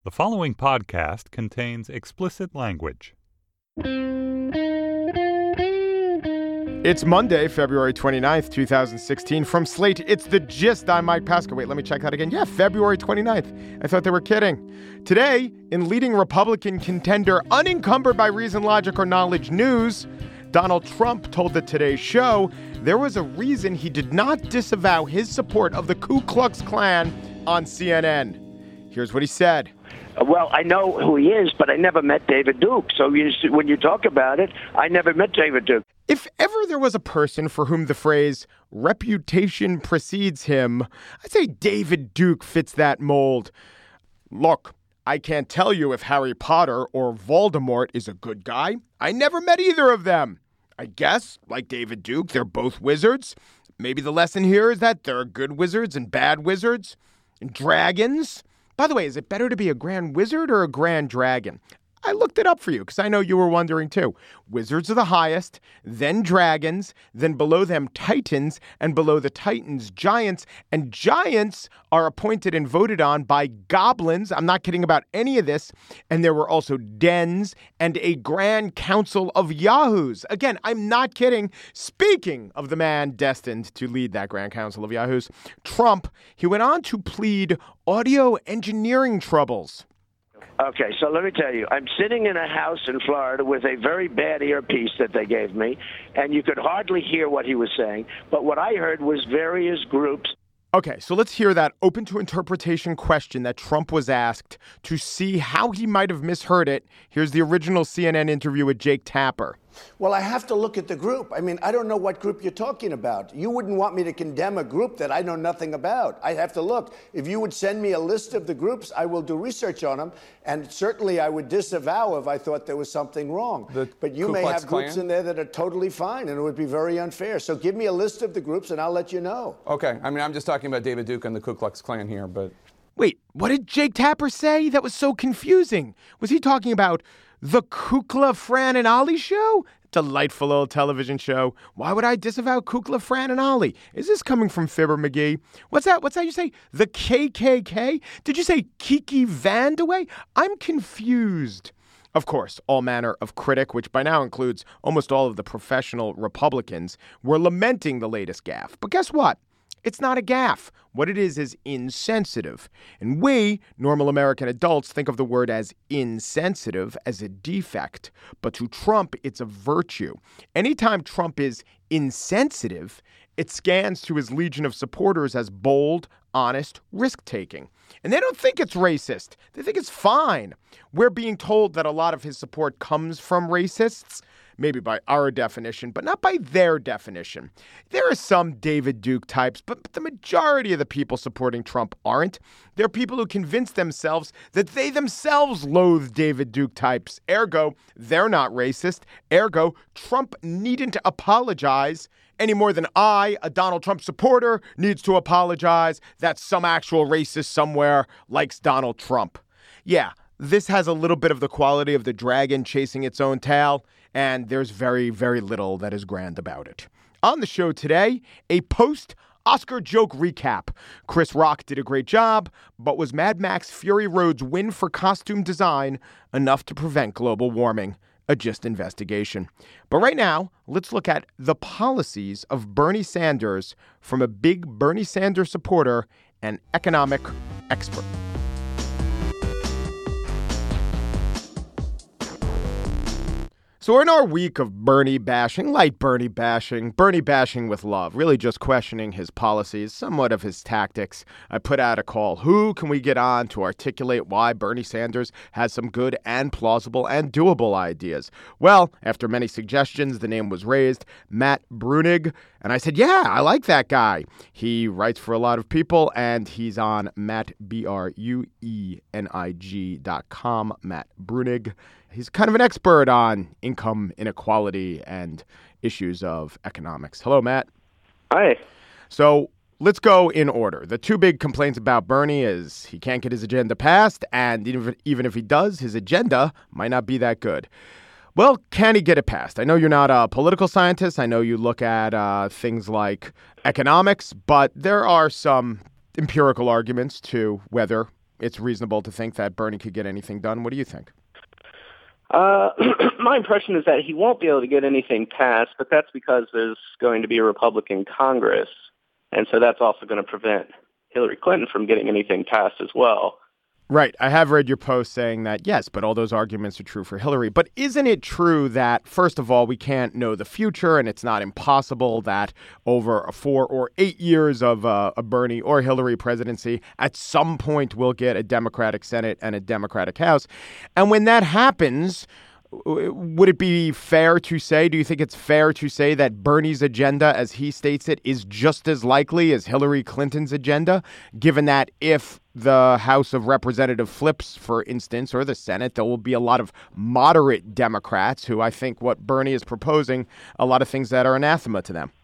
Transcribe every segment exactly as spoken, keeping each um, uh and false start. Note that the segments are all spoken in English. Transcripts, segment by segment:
The following podcast contains explicit language. It's Monday, February twenty-ninth, twenty sixteen. From Slate, it's The Gist. I'm Mike Pesca. Wait, let me check that again. Yeah, February twenty-ninth. I thought they were kidding. Today, in leading Republican contender, unencumbered by reason, logic, or knowledge news, Donald Trump told the Today Show there was a reason he did not disavow his support of the Ku Klux Klan on C N N. Here's what he said. Well, I know who he is, but I never met David Duke. So you, when you talk about it, I never met David Duke. If ever there was a person for whom the phrase reputation precedes him, I'd say David Duke fits that mold. Look, I can't tell you if Harry Potter or Voldemort is a good guy. I never met either of them. I guess, like David Duke, they're both wizards. Maybe the lesson here is that there are good wizards and bad wizards and dragons. By the way, is it better to be a grand wizard or a grand dragon? I looked it up for you because I know you were wondering too. Wizards are the highest, then dragons, then below them titans, and below the titans giants. And giants are appointed and voted on by goblins. I'm not kidding about any of this. And there were also dens and a grand council of yahoos. Again, I'm not kidding. Speaking of the man destined to lead that grand council of yahoos, Trump, he went on to plead audio engineering troubles. Okay, so let me tell you, I'm sitting in a house in Florida with a very bad earpiece that they gave me, and you could hardly hear what he was saying. But what I heard was various groups. Okay, so let's hear that open to interpretation question that Trump was asked to see how he might have misheard it. Here's the original C N N interview with Jake Tapper. Well, I have to look at the group. I mean, I don't know what group you're talking about. You wouldn't want me to condemn a group that I know nothing about. I have to look. If you would send me a list of the groups, I will do research on them. And certainly I would disavow if I thought there was something wrong. The but you Ku may Klux have groups Klan? in there that are totally fine, and it would be very unfair. So give me a list of the groups, and I'll let you know. Okay. I mean, I'm just talking about David Duke and the Ku Klux Klan here, but... Wait, what did Jake Tapper say? That was so confusing. Was he talking about the Kukla, Fran, and Ollie show? Delightful old television show. Why would I disavow Kukla, Fran, and Ollie? Is this coming from Fibber McGee? What's that? What's that you say? The K K K? Did you say Kiki Vandeweghe? I'm confused. Of course, all manner of critic, which by now includes almost all of the professional Republicans, were lamenting the latest gaffe. But guess what? It's not a gaffe. What it is is insensitive. And we, normal American adults, think of the word as insensitive as a defect. But to Trump, it's a virtue. Anytime Trump is insensitive, it scans to his legion of supporters as bold, honest, risk-taking. And they don't think it's racist. They think it's fine. We're being told that a lot of his support comes from racists. Maybe by our definition, but not by their definition. There are some David Duke types, but the majority of the people supporting Trump aren't. They're people who convince themselves that they themselves loathe David Duke types. Ergo, they're not racist. Ergo, Trump needn't apologize any more than I, a Donald Trump supporter, needs to apologize that some actual racist somewhere likes Donald Trump. Yeah, this has a little bit of the quality of the dragon chasing its own tail. And there's very, very little that is grand about it. On the show today, a post-Oscar joke recap. Chris Rock did a great job, but was Mad Max Fury Road's win for costume design enough to prevent global warming? A Gist investigation. But right now, let's look at the policies of Bernie Sanders from a big Bernie Sanders supporter and economic expert. So we're in our week of Bernie bashing, light Bernie bashing, Bernie bashing with love, really just questioning his policies, somewhat of his tactics. I put out a call. Who can we get on to articulate why Bernie Sanders has some good and plausible and doable ideas? Well, after many suggestions, the name was raised, Matt Bruenig. And I said, yeah, I like that guy. He writes for a lot of people, and he's on Matt, B R U E N I G dot com, Matt Bruenig. He's kind of an expert on income inequality and issues of economics. Hello, Matt. Hi. So let's go in order. The two big complaints about Bernie is he can't get his agenda passed, and even if, even if he does, his agenda might not be that good. Well, can he get it passed? I know you're not a political scientist. I know you look at uh, things like economics, but there are some empirical arguments to whether it's reasonable to think that Bernie could get anything done. What do you think? Uh, my impression is that he won't be able to get anything passed, but that's because there's going to be a Republican Congress. And so that's also going to prevent Hillary Clinton from getting anything passed as well. Right. I have read your post saying that, yes, but all those arguments are true for Hillary. But isn't it true that, first of all, we can't know the future, and it's not impossible that over four or eight years of uh, a Bernie or Hillary presidency, at some point we'll get a Democratic Senate and a Democratic House. And when that happens, would it be fair to say, do you think it's fair to say that Bernie's agenda, as he states it, is just as likely as Hillary Clinton's agenda, given that if the House of Representatives flips, for instance, or the Senate, there will be a lot of moderate Democrats who I think what Bernie is proposing, a lot of things that are anathema to them?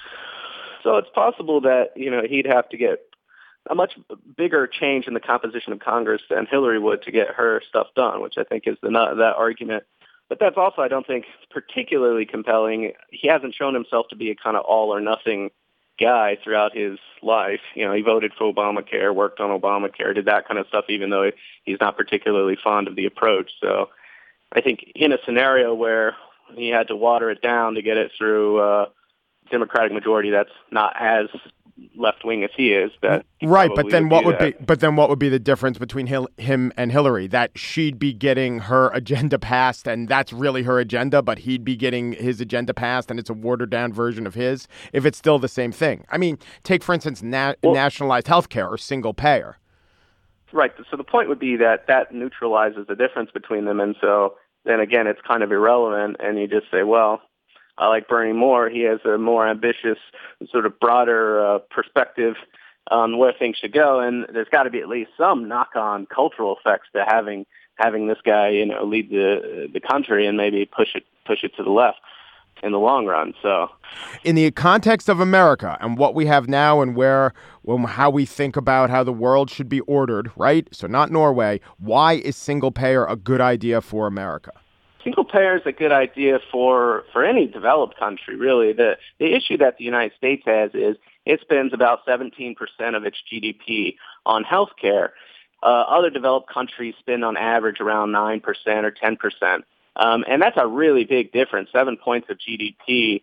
So it's possible that, you know, he'd have to get a much bigger change in the composition of Congress than Hillary would to get her stuff done, which I think is the that argument. But that's also, I don't think, particularly compelling. He hasn't shown himself to be a kind of all or nothing guy throughout his life. You know, he voted for Obamacare, worked on Obamacare, did that kind of stuff, even though he's not particularly fond of the approach. So I think in a scenario where he had to water it down to get it through uh, Democratic majority that's not as left-wing as he is, that he right, but then would what do would that. be but then what would be the difference between Hil- him and Hillary? That she'd be getting her agenda passed, and that's really her agenda, but he'd be getting his agenda passed, and it's a watered-down version of his, if it's still the same thing. I mean, take, for instance, na- well, nationalized health care or single payer. Right, so the point would be that that neutralizes the difference between them, and so then again, it's kind of irrelevant, and you just say, well, I like Bernie more. He has a more ambitious, sort of broader uh, perspective on where things should go, and there's got to be at least some knock-on cultural effects to having having this guy, you know, lead the the country and maybe push it push it to the left in the long run. So, in the context of America and what we have now, and where well, how we think about how the world should be ordered, right? So, not Norway. Why is single payer a good idea for America? Single payer is a good idea for, for any developed country, really. The the issue that the United States has is it spends about seventeen percent of its G D P on health care. Uh, other developed countries spend on average around nine percent or ten percent. Um, and that's a really big difference. Seven points of G D P,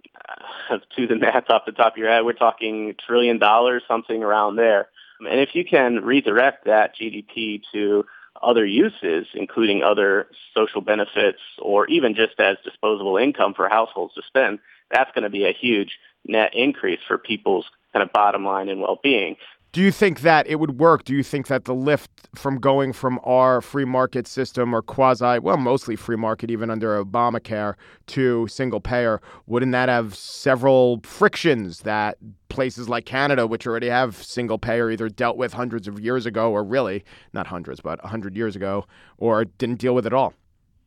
uh, to the math off the top of your head, we're talking trillion dollars, something around there. And if you can redirect that G D P to other uses, including other social benefits or even just as disposable income for households to spend, that's going to be a huge net increase for people's kind of bottom line and well-being. Do you think that it would work? Do you think that the lift from going from our free market system or quasi, well, mostly free market, even under Obamacare, to single payer, wouldn't that have several frictions that places like Canada, which already have single payer, either dealt with hundreds of years ago or really, not hundreds, but one hundred years ago, or didn't deal with at all?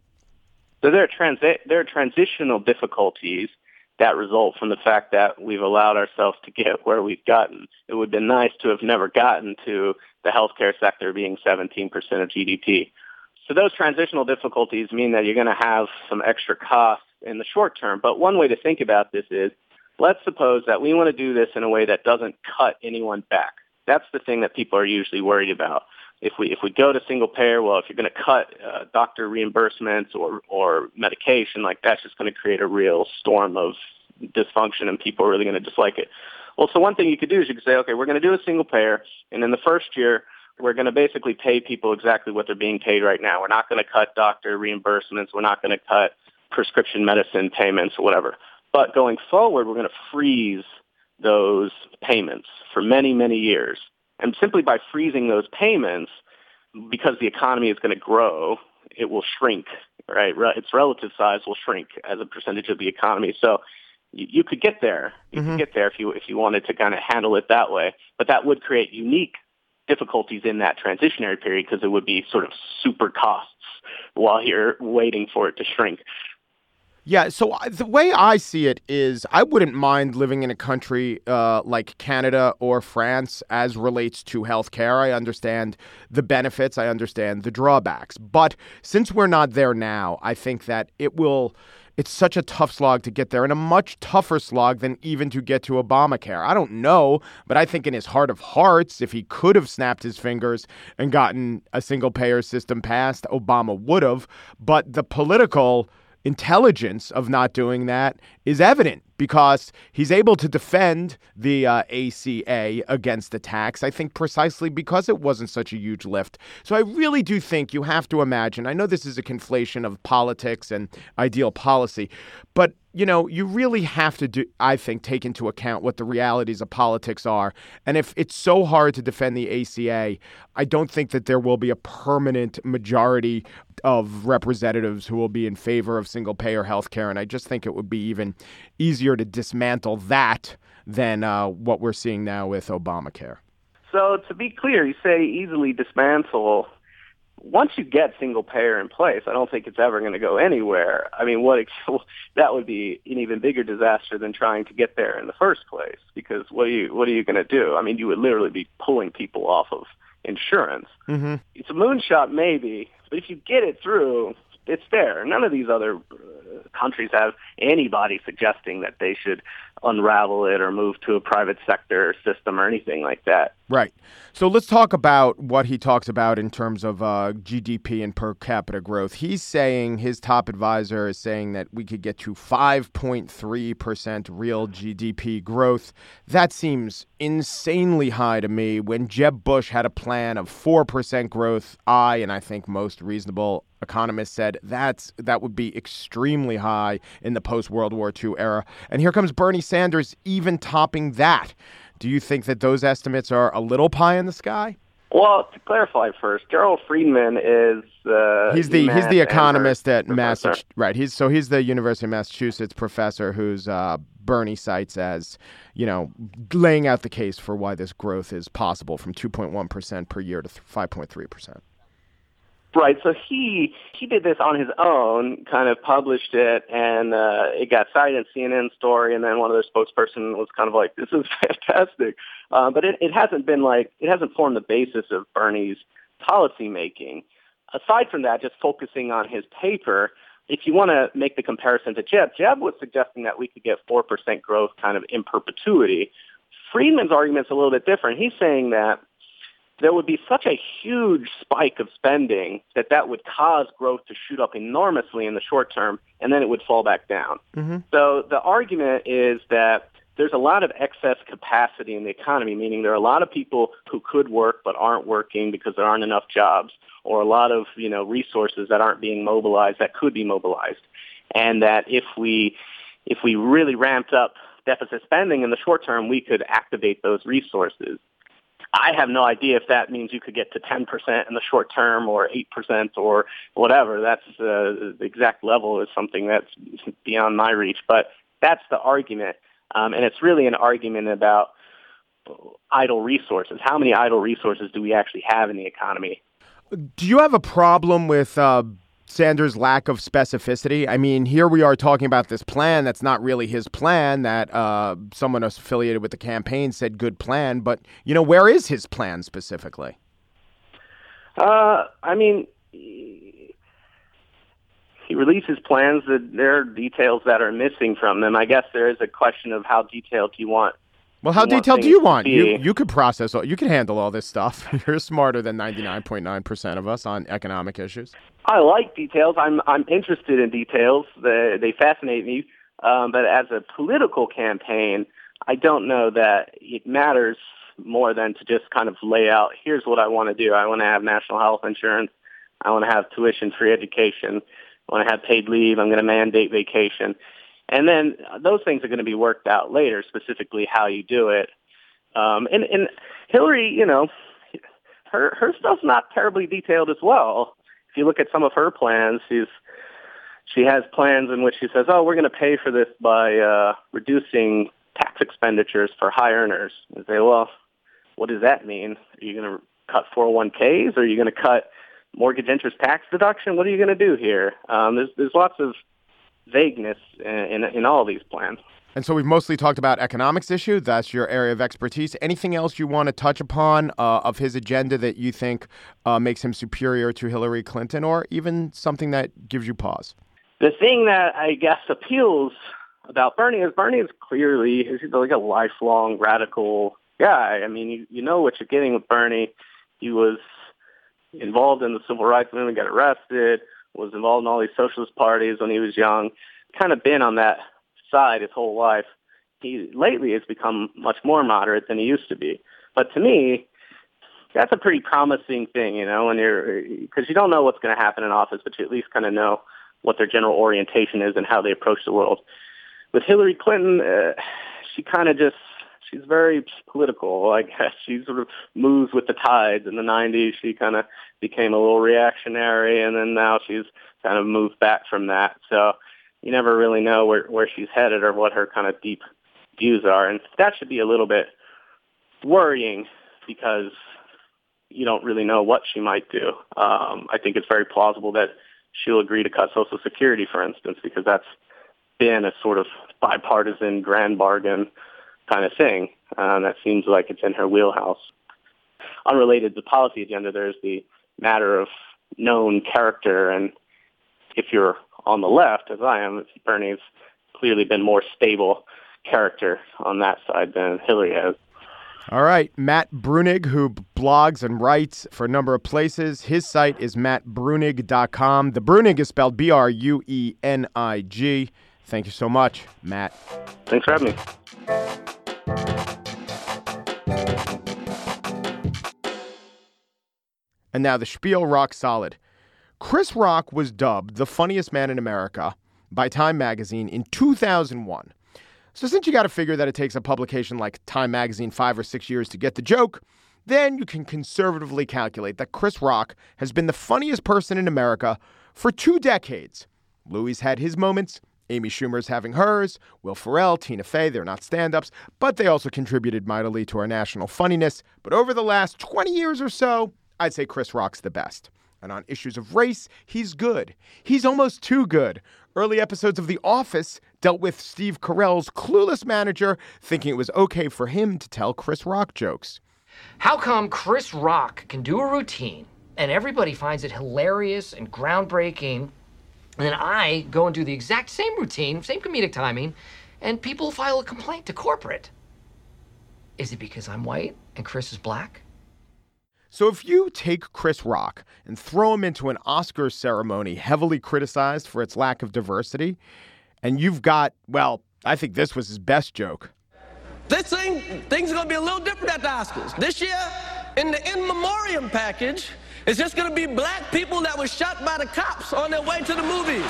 So there are, transi- there are transitional difficulties that result from the fact that we've allowed ourselves to get where we've gotten. It would have been nice to have never gotten to the healthcare sector being seventeen percent of G D P. So those transitional difficulties mean that you're going to have some extra costs in the short term. But one way to think about this is, let's suppose that we want to do this in a way that doesn't cut anyone back. That's the thing that people are usually worried about. If we if we go to single payer, well, if you're going to cut uh, doctor reimbursements or, or medication, like that's just going to create a real storm of dysfunction and people are really going to dislike it. Well, so one thing you could do is you could say, okay, we're going to do a single payer, and in the first year, we're going to basically pay people exactly what they're being paid right now. We're not going to cut doctor reimbursements. We're not going to cut prescription medicine payments or whatever. But going forward, we're going to freeze those payments for many, many years. And simply by freezing those payments, because the economy is going to grow, it will shrink, right? Its relative size will shrink as a percentage of the economy. So you, you could get there. You mm-hmm. could get there if you if you wanted to kind of handle it that way. But that would create unique difficulties in that transitionary period because it would be sort of super costs while you're waiting for it to shrink. Yeah, so the way I see it is I wouldn't mind living in a country uh, like Canada or France as relates to healthcare. I understand the benefits. I understand the drawbacks. But since we're not there now, I think that it will it's such a tough slog to get there, and a much tougher slog than even to get to Obamacare. I don't know, but I think in his heart of hearts, if he could have snapped his fingers and gotten a single-payer system passed, Obama would have. But the political intelligence of not doing that is evident because he's able to defend the uh, A C A against the tax, I think precisely because it wasn't such a huge lift. So I really do think you have to imagine, I know this is a conflation of politics and ideal policy, but you know, you really have to do, I think, take into account what the realities of politics are. And if it's so hard to defend the A C A, I don't think that there will be a permanent majority of representatives who will be in favor of single-payer health care. And I just think it would be even easier to dismantle that than uh, what we're seeing now with Obamacare. So to be clear, you say easily dismantle. Once you get single payer in place, I don't think it's ever going to go anywhere. I mean, what that would be an even bigger disaster than trying to get there in the first place. Because what are you what are you going to do? I mean, you would literally be pulling people off of insurance. Mm-hmm. It's a moonshot, maybe, but if you get it through, it's there. None of these other uh, countries have anybody suggesting that they should unravel it or move to a private sector system or anything like that. Right. So let's talk about what he talks about in terms of uh, G D P and per capita growth. He's saying, his top advisor is saying that we could get to five point three percent real G D P growth. That seems insanely high to me. When Jeb Bush had a plan of four percent growth, I, and I think most reasonable economists said that's that would be extremely high in the post-World War Two era. And here comes Bernie Sanders even topping that. Do you think that those estimates are a little pie in the sky? Well, to clarify first, Gerald Friedman is uh, he's the he's the economist at Massachusetts, right? He's so he's the University of Massachusetts professor who's uh, Bernie cites as, you know, laying out the case for why this growth is possible from two point one percent per year to five point three percent. Right. So he he did this on his own, kind of published it, and uh, it got cited in C N N story. And then one of their spokesperson was kind of like, "This is fantastic," uh, but it, it hasn't been like it hasn't formed the basis of Bernie's policy making. Aside from that, just focusing on his paper, if you want to make the comparison to Jeb, Jeb was suggesting that we could get four percent growth kind of in perpetuity. Friedman's argument's a little bit different. He's saying that there would be such a huge spike of spending that that would cause growth to shoot up enormously in the short term, and then it would fall back down. Mm-hmm. So the argument is that there's a lot of excess capacity in the economy, meaning there are a lot of people who could work but aren't working because there aren't enough jobs, or a lot of, you know, resources that aren't being mobilized that could be mobilized. And that if we if we really ramped up deficit spending in the short term, we could activate those resources. I have no idea if that means you could get to ten percent in the short term or eight percent or whatever. That's uh, the exact level is something that's beyond my reach. But that's the argument. Um, and it's really an argument about idle resources. How many idle resources do we actually have in the economy? Do you have a problem with uh, Sanders' lack of specificity? I mean, here we are talking about this plan that's not really his plan, that uh, someone affiliated with the campaign said good plan. But, you know, where is his plan specifically? Uh, I mean, he releases plans that there are details that are missing from them. I guess there is a question of how detailed you want. Well, how detailed do you want? You you could process, all, you can handle all this stuff. You're smarter than ninety-nine point nine percent of us on economic issues. I like details. I'm I'm interested in details. They, they fascinate me. Um, but as a political campaign, I don't know that it matters more than to just kind of lay out, here's what I want to do. I want to have national health insurance. I want to have tuition-free education. I want to have paid leave. I'm going to mandate vacation. And then those things are going to be worked out later, specifically how you do it. Um, and, and Hillary, you know, her her stuff's not terribly detailed as well. If you look at some of her plans, she's she has plans in which she says, oh, we're going to pay for this by uh, reducing tax expenditures for high earners. And say, well, what does that mean? Are you going to cut four oh one k's? Or are you going to cut mortgage interest tax deduction? What are you going to do here? Um, there's there's lots of vagueness in, in in all of these plans. And so we've mostly talked about economics issue. That's your area of expertise. Anything else you want to touch upon uh, of his agenda that you think uh, makes him superior to Hillary Clinton, or even something that gives you pause? the thing that I guess appeals about Bernie is Bernie is clearly he's like a lifelong radical guy. I mean, you, you know what you're getting with Bernie. He was involved in the civil rights movement, got arrested, was involved in all these socialist parties when he was young, kind of been on that side his whole life. He lately has become much more moderate than he used to be. But to me, that's a pretty promising thing, you know, when you're, because you don't know what's going to happen in office, but you at least kind of know what their general orientation is and how they approach the world. With Hillary Clinton, uh, she kind of just, she's very political. Like, she sort of moves with the tides. In the nineties, she kind of became a little reactionary, and then now she's kind of moved back from that. So you never really know where, where she's headed or what her kind of deep views are. And that should be a little bit worrying because you don't really know what she might do. Um, I think it's very plausible that she'll agree to cut Social Security, for instance, because that's been a sort of bipartisan grand bargain kind of thing. Uh, that seems like it's in her wheelhouse. Unrelated to the policy agenda, there's the matter of known character. And if you're on the left, as I am, Bernie's clearly been more stable character on that side than Hillary has. All right. Matt Bruenig, who blogs and writes for a number of places. His site is matt bruenig dot com. The Bruenig is spelled B R U E N I G. Thank you so much, Matt. Thanks for having me. And now the spiel rock solid. Chris Rock was dubbed the funniest man in America by Time Magazine in two thousand one. So since you got to figure that it takes a publication like Time Magazine five or six years to get the joke, then you can conservatively calculate that Chris Rock has been the funniest person in America for two decades. Louis had his moments. Amy Schumer's having hers. Will Ferrell, Tina Fey, they're not stand-ups, but they also contributed mightily to our national funniness. But over the last twenty years or so, I'd say Chris Rock's the best. And on issues of race, he's good. He's almost too good. Early episodes of The Office dealt with Steve Carell's clueless manager thinking it was okay for him to tell Chris Rock jokes. How come Chris Rock can do a routine and everybody finds it hilarious and groundbreaking, and then I go and do the exact same routine, same comedic timing, and people file a complaint to corporate? Is it because I'm white and Chris is black? So if you take Chris Rock and throw him into an Oscars ceremony heavily criticized for its lack of diversity, and you've got, well, I think this was his best joke. This thing, things are going to be a little different at the Oscars. This year, in the in memoriam package, it's just going to be black people that were shot by the cops on their way to the movies.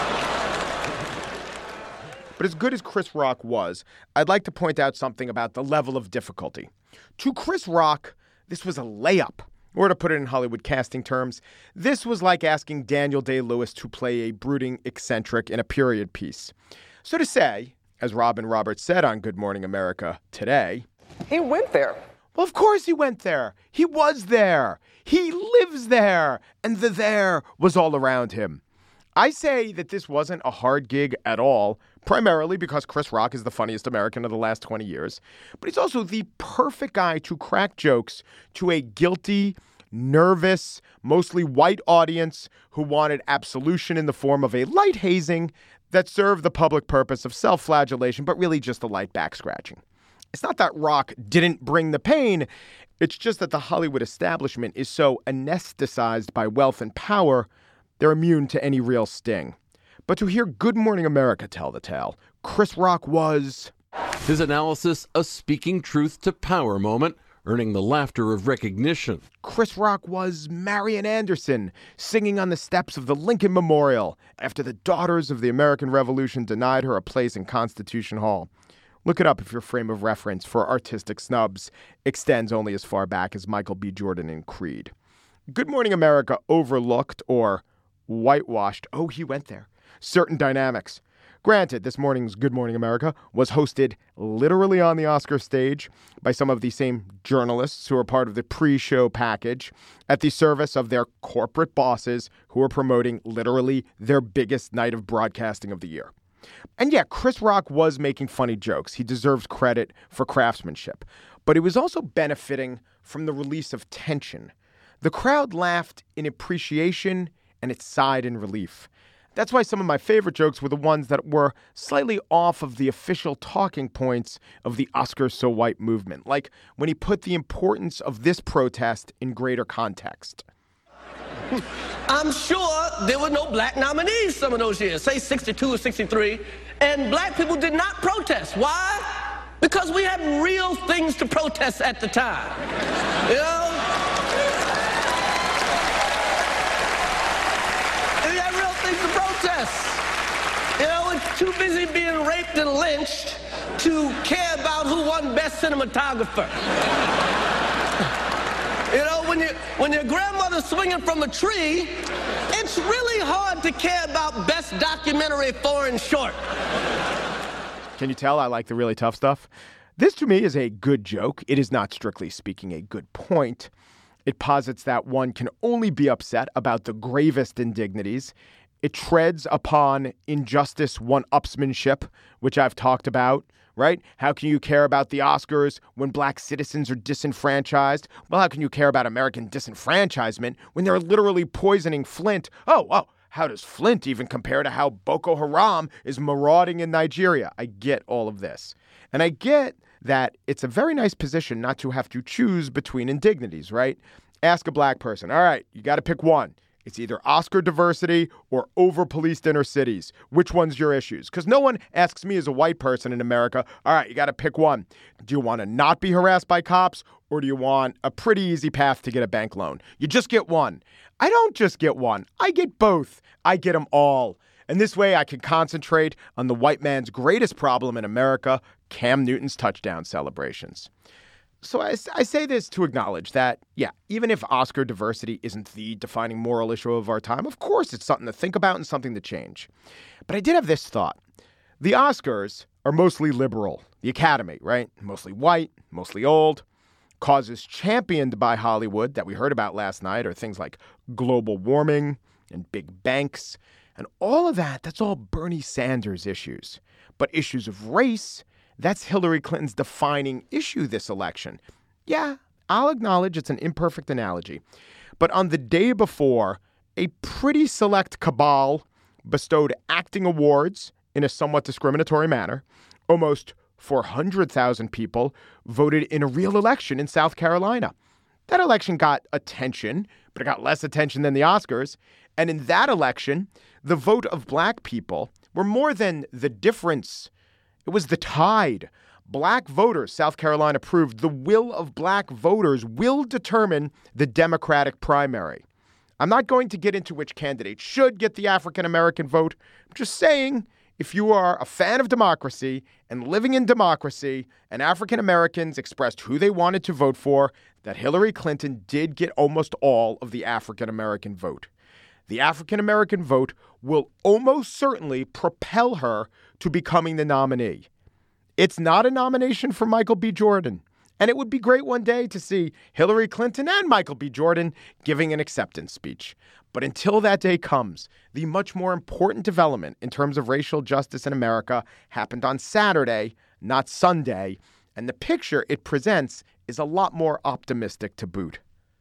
But as good as Chris Rock was, I'd like to point out something about the level of difficulty. To Chris Rock, this was a layup. Or to put it in Hollywood casting terms, this was like asking Daniel Day-Lewis to play a brooding eccentric in a period piece. So to say, as Robin Roberts said on Good Morning America today, he went there. Well, of course he went there. He was there. He lives there. And the there was all around him. I say that this wasn't a hard gig at all, primarily because Chris Rock is the funniest American of the last twenty years. But he's also the perfect guy to crack jokes to a guilty, nervous, mostly white audience who wanted absolution in the form of a light hazing that served the public purpose of self-flagellation, but really just a light back-scratching. It's not that Rock didn't bring the pain. It's just that the Hollywood establishment is so anesthetized by wealth and power, they're immune to any real sting. But to hear Good Morning America tell the tale, Chris Rock was... His analysis, a speaking truth to power moment, earning the laughter of recognition. Chris Rock was Marian Anderson, singing on the steps of the Lincoln Memorial after the Daughters of the American Revolution denied her a place in Constitution Hall. Look it up if your frame of reference for artistic snubs extends only as far back as Michael B. Jordan in Creed. Good Morning America overlooked or whitewashed, oh, he went there, certain dynamics. Granted, this morning's Good Morning America was hosted literally on the Oscar stage by some of the same journalists who are part of the pre-show package at the service of their corporate bosses who are promoting literally their biggest night of broadcasting of the year. And yeah, Chris Rock was making funny jokes. He deserves credit for craftsmanship. But he was also benefiting from the release of tension. The crowd laughed in appreciation and it sighed in relief. That's why some of my favorite jokes were the ones that were slightly off of the official talking points of the Oscars So White movement, like when he put the importance of this protest in greater context. I'm sure there were no black nominees some of those years, say sixty-two or sixty-three, and black people did not protest. Why? Because we had real things to protest at the time. You know? We had real things to protest. You know, we're too busy being raped and lynched to care about who won Best Cinematographer. You know, when, you, when your grandmother's swinging from a tree, it's really hard to care about Best Documentary Foreign Short. Can you tell I like the really tough stuff? This, to me, is a good joke. It is not, strictly speaking, a good point. It posits that one can only be upset about the gravest indignities. It treads upon injustice one-upsmanship, which I've talked about, right? How can you care about the Oscars when black citizens are disenfranchised? Well, how can you care about American disenfranchisement when they're literally poisoning Flint? Oh, oh, how does Flint even compare to how Boko Haram is marauding in Nigeria? I get all of this. And I get that it's a very nice position not to have to choose between indignities, right? Ask a black person, all right, you got to pick one. It's either Oscar diversity or over-policed inner cities. Which one's your issues? Because no one asks me as a white person in America, all right, you got to pick one. Do you want to not be harassed by cops, or do you want a pretty easy path to get a bank loan? You just get one. I don't just get one. I get both. I get them all. And this way I can concentrate on the white man's greatest problem in America, Cam Newton's touchdown celebrations. So I, I say this to acknowledge that, yeah, even if Oscar diversity isn't the defining moral issue of our time, of course it's something to think about and something to change. But I did have this thought. The Oscars are mostly liberal. The Academy, right? Mostly white, mostly old. Causes championed by Hollywood that we heard about last night are things like global warming and big banks. And all of that, that's all Bernie Sanders issues. But issues of race, that's Hillary Clinton's defining issue this election. Yeah, I'll acknowledge it's an imperfect analogy. But on the day before, a pretty select cabal bestowed acting awards in a somewhat discriminatory manner. Almost four hundred thousand people voted in a real election in South Carolina. That election got attention, but it got less attention than the Oscars. And in that election, the vote of black people were more than the difference. It was the tide. Black voters, South Carolina proved, the will of black voters will determine the Democratic primary. I'm not going to get into which candidate should get the African-American vote. I'm just saying, if you are a fan of democracy and living in democracy, and African-Americans expressed who they wanted to vote for, that Hillary Clinton did get almost all of the African-American vote. The African-American vote will almost certainly propel her to becoming the nominee. It's not a nomination for Michael B. Jordan. And it would be great one day to see Hillary Clinton and Michael B. Jordan giving an acceptance speech. But until that day comes, the much more important development in terms of racial justice in America happened on Saturday, not Sunday. And the picture it presents is a lot more optimistic to boot.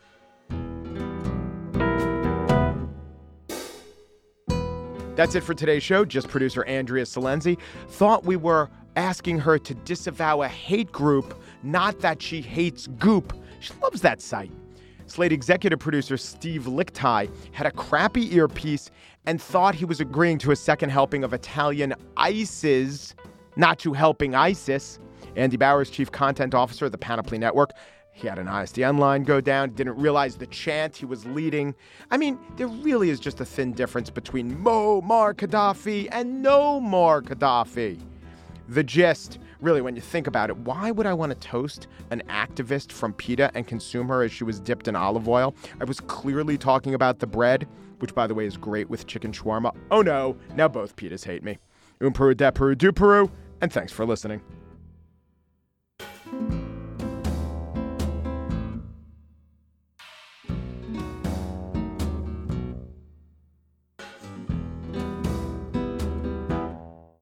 That's it for today's show. Just producer Andrea Salenzi thought we were asking her to disavow a hate group, not that she hates Goop. She loves that site. Slate executive producer Steve Lickteig had a crappy earpiece and thought he was agreeing to a second helping of Italian ices, not to helping ISIS. Andy Bowers, chief content officer of the Panoply Network. He had an I S D N line go down, didn't realize the chant he was leading. I mean, there really is just a thin difference between Muammar Gaddafi and no more Gaddafi. The gist, really, when you think about it, why would I want to toast an activist from PETA and consume her as she was dipped in olive oil? I was clearly talking about the bread, which, by the way, is great with chicken shawarma. Oh no, now both PETAs hate me. Un Peru, de Peru, du Peru, and thanks for listening.